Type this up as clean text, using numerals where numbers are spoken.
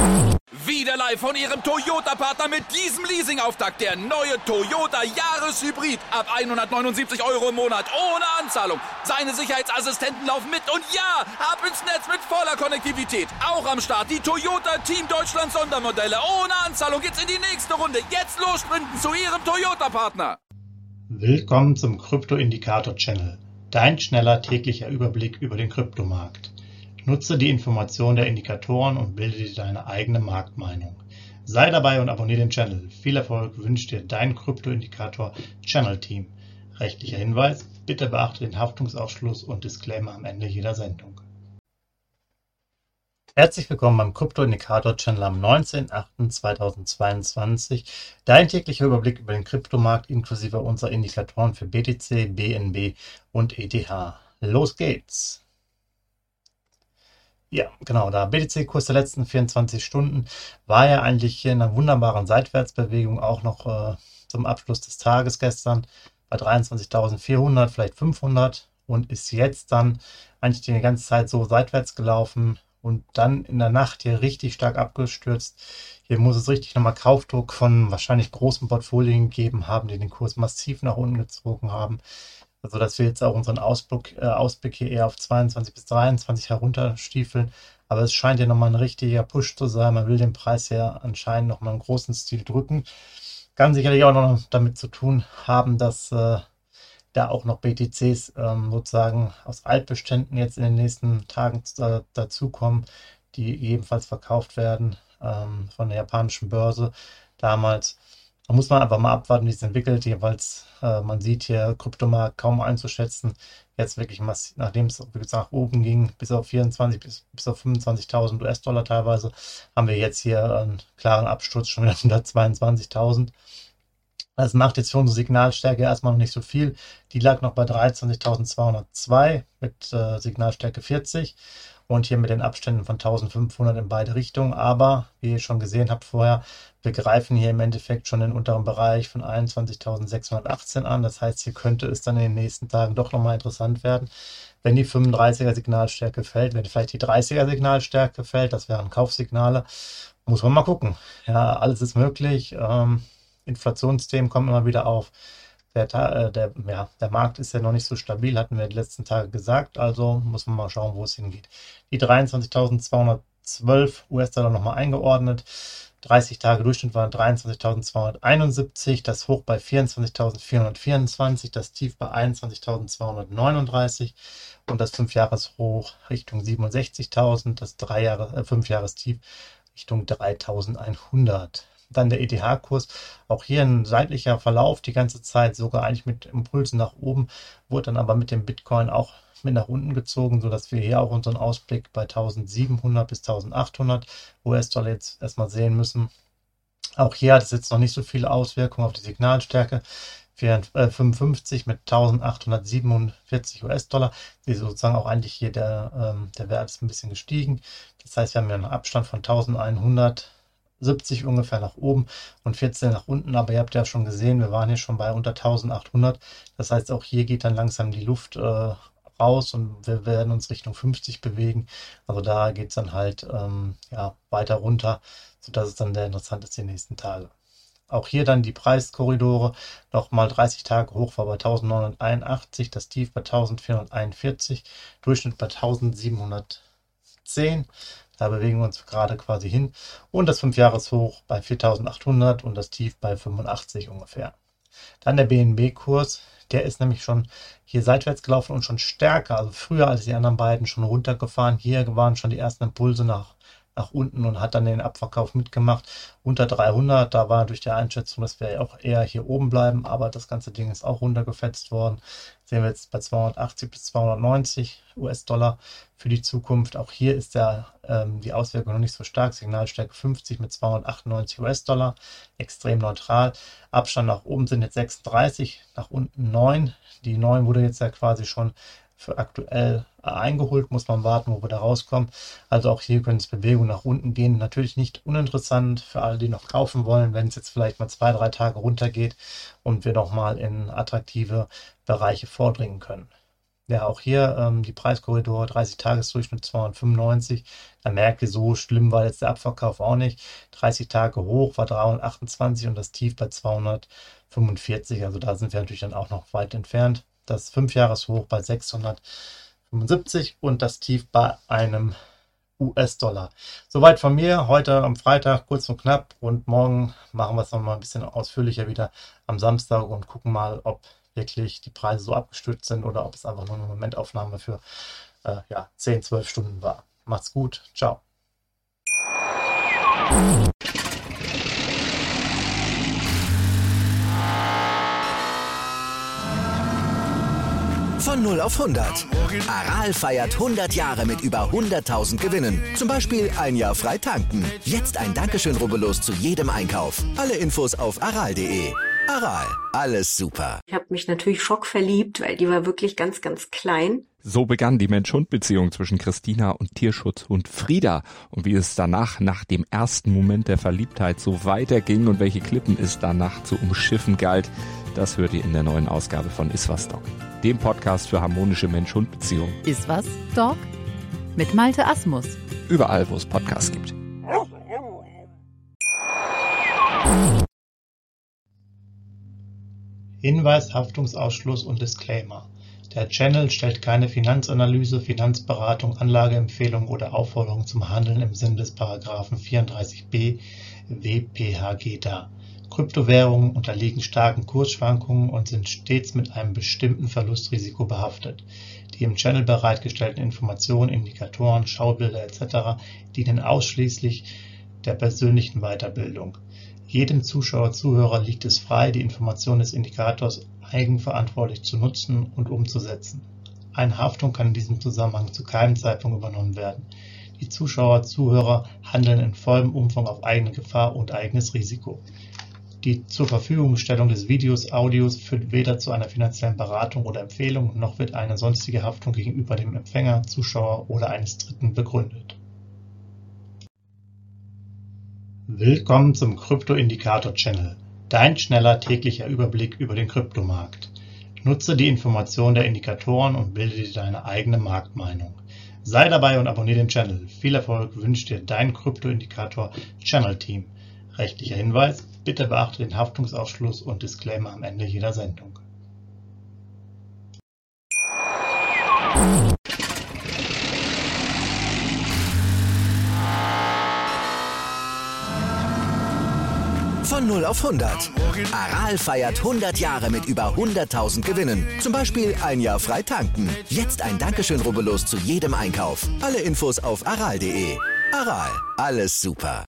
Wieder live von Ihrem Toyota-Partner mit diesem Leasing-Auftakt. Der neue Toyota Jahreshybrid. Ab 179 € im Monat. Ohne Anzahlung. Seine Sicherheitsassistenten laufen mit. Und ja, ab ins Netz mit voller Konnektivität. Auch am Start die Toyota Team Deutschland Sondermodelle. Ohne Anzahlung geht's in die nächste Runde. Jetzt los sprinten zu Ihrem Toyota-Partner. Willkommen zum Krypto-Indikator-Channel. Dein schneller täglicher Überblick über den Kryptomarkt. Nutze die Informationen der Indikatoren und bilde dir deine eigene Marktmeinung. Sei dabei und abonniere den Channel. Viel Erfolg wünscht dir dein Krypto-Indikator Channel Team. Rechtlicher Hinweis: Bitte beachte den Haftungsausschluss und Disclaimer am Ende jeder Sendung. Herzlich willkommen beim Krypto-Indikator Channel am 19.08.2022. Dein täglicher Überblick über den Kryptomarkt inklusive unserer Indikatoren für BTC, BNB und ETH. Los geht's! Ja, genau, der BTC-Kurs der letzten 24 Stunden war ja eigentlich hier in einer wunderbaren Seitwärtsbewegung, auch noch zum Abschluss des Tages gestern bei 23.400, vielleicht 500 und ist jetzt dann eigentlich die ganze Zeit so seitwärts gelaufen und dann in der Nacht hier richtig stark abgestürzt. Hier muss es richtig nochmal Kaufdruck von wahrscheinlich großen Portfolien gegeben haben, die den Kurs massiv nach unten gezogen haben. Also dass wir jetzt auch unseren Ausblick hier eher auf 22 bis 23 herunterstiefeln. Aber es scheint ja nochmal ein richtiger Push zu sein. Man will den Preis ja anscheinend nochmal im großen Stil drücken. Kann sicherlich auch noch damit zu tun haben, dass da auch noch BTCs sozusagen aus Altbeständen jetzt in den nächsten Tagen dazukommen, die ebenfalls verkauft werden von der japanischen Börse damals. Da muss man einfach mal abwarten, wie es entwickelt, jeweils man sieht hier Kryptomarkt kaum einzuschätzen. Jetzt wirklich massiv, nachdem es nach oben ging, bis auf 24, bis auf 25.000 US-Dollar teilweise, haben wir jetzt hier einen klaren Absturz schon wieder unter 22.000. Das macht jetzt für unsere Signalstärke erstmal noch nicht so viel. Die lag noch bei 23.202 mit Signalstärke 40. Und hier mit den Abständen von 1500 in beide Richtungen. Aber, wie ihr schon gesehen habt vorher, wir greifen hier im Endeffekt schon den unteren Bereich von 21.618 an. Das heißt, hier könnte es dann in den nächsten Tagen doch nochmal interessant werden, wenn die 35er Signalstärke fällt, wenn vielleicht die 30er Signalstärke fällt. Das wären Kaufsignale. Muss man mal gucken. Ja, alles ist möglich. Inflationsthemen kommen immer wieder auf. Der Markt ist ja noch nicht so stabil, hatten wir die letzten Tage gesagt, also muss man mal schauen, wo es hingeht. Die 23.212 US-Dollar nochmal eingeordnet. 30 Tage Durchschnitt waren 23.271, das Hoch bei 24.424, das Tief bei 21.239 und das 5-Jahres-Hoch Richtung 67.000, das 5-Jahres-Tief Richtung 3.100. Dann der ETH-Kurs, auch hier ein seitlicher Verlauf die ganze Zeit, sogar eigentlich mit Impulsen nach oben, wurde dann aber mit dem Bitcoin auch mit nach unten gezogen, sodass wir hier auch unseren Ausblick bei 1.700 bis 1.800 US-Dollar jetzt erstmal sehen müssen. Auch hier hat es jetzt noch nicht so viele Auswirkungen auf die Signalstärke. 55 mit 1.847 US-Dollar, die sozusagen auch eigentlich hier der Wert ist ein bisschen gestiegen. Das heißt, wir haben ja einen Abstand von 1.170 ungefähr nach oben und 14 nach unten, aber ihr habt ja schon gesehen, wir waren hier schon bei unter 1800, das heißt auch hier geht dann langsam die Luft raus und wir werden uns Richtung 50 bewegen, also da geht es dann halt weiter runter, sodass es dann sehr interessant ist die nächsten Tage. Auch hier dann die Preiskorridore, nochmal 30 Tage hoch war bei 1981, das Tief bei 1441, Durchschnitt bei 1710. Da bewegen wir uns gerade quasi hin. Und das 5-Jahres-Hoch bei 4.800 und das Tief bei 85 ungefähr. Dann der BNB-Kurs. Der ist nämlich schon hier seitwärts gelaufen und schon stärker, also früher als die anderen beiden schon runtergefahren. Hier waren schon die ersten Impulse nach unten und hat dann den Abverkauf mitgemacht. Unter 300, da war durch die Einschätzung, dass wir auch eher hier oben bleiben, aber das ganze Ding ist auch runtergefetzt worden. Sehen wir jetzt bei 280 bis 290 US-Dollar für die Zukunft. Auch hier ist die Auswirkung noch nicht so stark. Signalstärke 50 mit 298 US-Dollar, extrem neutral. Abstand nach oben sind jetzt 36, nach unten 9. Die 9 wurde jetzt ja quasi schon für aktuell eingeholt, muss man warten, wo wir da rauskommen. Also auch hier können es Bewegungen nach unten gehen. Natürlich nicht uninteressant für alle, die noch kaufen wollen, wenn es jetzt vielleicht mal 2-3 Tage runtergeht und wir nochmal in attraktive Bereiche vordringen können. Ja, auch hier die Preiskorridor 30-Tages-Durchschnitt 295. Da merkt ihr, so schlimm war jetzt der Abverkauf auch nicht. 30 Tage hoch war 328 und das Tief bei 245. Also da sind wir natürlich dann auch noch weit entfernt. Das 5-Jahres-Hoch bei 675 und das Tief bei einem US-Dollar. Soweit von mir. Heute am Freitag kurz und knapp und morgen machen wir es nochmal ein bisschen ausführlicher wieder am Samstag und gucken mal, ob wirklich die Preise so abgestürzt sind oder ob es einfach nur eine Momentaufnahme für 10, 12 Stunden war. Macht's gut. Ciao. Von 0 auf 100. Aral feiert 100 Jahre mit über 100.000 Gewinnen. Zum Beispiel ein Jahr frei tanken. Jetzt ein Dankeschön, rubbellos zu jedem Einkauf. Alle Infos auf aral.de. Aral, alles super. Ich habe mich natürlich schockverliebt, weil die war wirklich ganz, ganz klein. So begann die Mensch-Hund-Beziehung zwischen Christina und Tierschutzhund Frieda. Und wie es danach, nach dem ersten Moment der Verliebtheit, so weiterging und welche Klippen es danach zu umschiffen galt, das hört ihr in der neuen Ausgabe von Iswas Dog, dem Podcast für harmonische Mensch-Hund-Beziehungen. Iswas Dog mit Malte Asmus. Überall, wo es Podcasts gibt. Hinweis, Haftungsausschluss und Disclaimer. Der Channel stellt keine Finanzanalyse, Finanzberatung, Anlageempfehlung oder Aufforderung zum Handeln im Sinne des Paragraphen 34b WPHG dar. Kryptowährungen unterliegen starken Kursschwankungen und sind stets mit einem bestimmten Verlustrisiko behaftet. Die im Channel bereitgestellten Informationen, Indikatoren, Schaubilder etc. dienen ausschließlich der persönlichen Weiterbildung. Jedem Zuschauer/Zuhörer liegt es frei, die Informationen des Indikators eigenverantwortlich zu nutzen und umzusetzen. Eine Haftung kann in diesem Zusammenhang zu keinem Zeitpunkt übernommen werden. Die Zuschauer/Zuhörer handeln in vollem Umfang auf eigene Gefahr und eigenes Risiko. Die Zurverfügungstellung des Videos, Audios führt weder zu einer finanziellen Beratung oder Empfehlung, noch wird eine sonstige Haftung gegenüber dem Empfänger, Zuschauer oder eines Dritten begründet. Willkommen zum Krypto-Indikator-Channel, dein schneller täglicher Überblick über den Kryptomarkt. Nutze die Informationen der Indikatoren und bilde dir deine eigene Marktmeinung. Sei dabei und abonniere den Channel. Viel Erfolg wünscht dir dein Krypto-Indikator-Channel-Team. Rechtlicher Hinweis, bitte beachte den Haftungsausschluss und Disclaimer am Ende jeder Sendung. Von 0 auf 100. Aral feiert 100 Jahre mit über 100.000 Gewinnen. Zum Beispiel ein Jahr frei tanken. Jetzt ein Dankeschön, rubbellos zu jedem Einkauf. Alle Infos auf aral.de. Aral, alles super.